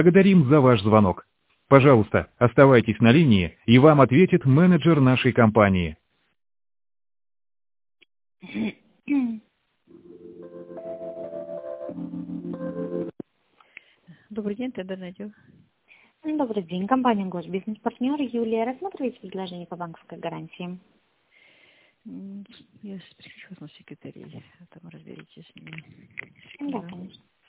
Благодарим за ваш звонок. Пожалуйста, оставайтесь на линии, и вам ответит менеджер нашей компании. Добрый день, Тендер Найдёв. Добрый день, компания «Госбизнес-партнер». Юлия, рассматриваете предложение по банковской гарантии? Я сейчас перехожу на секретарей, а там разберитесь с ними. Да, конечно.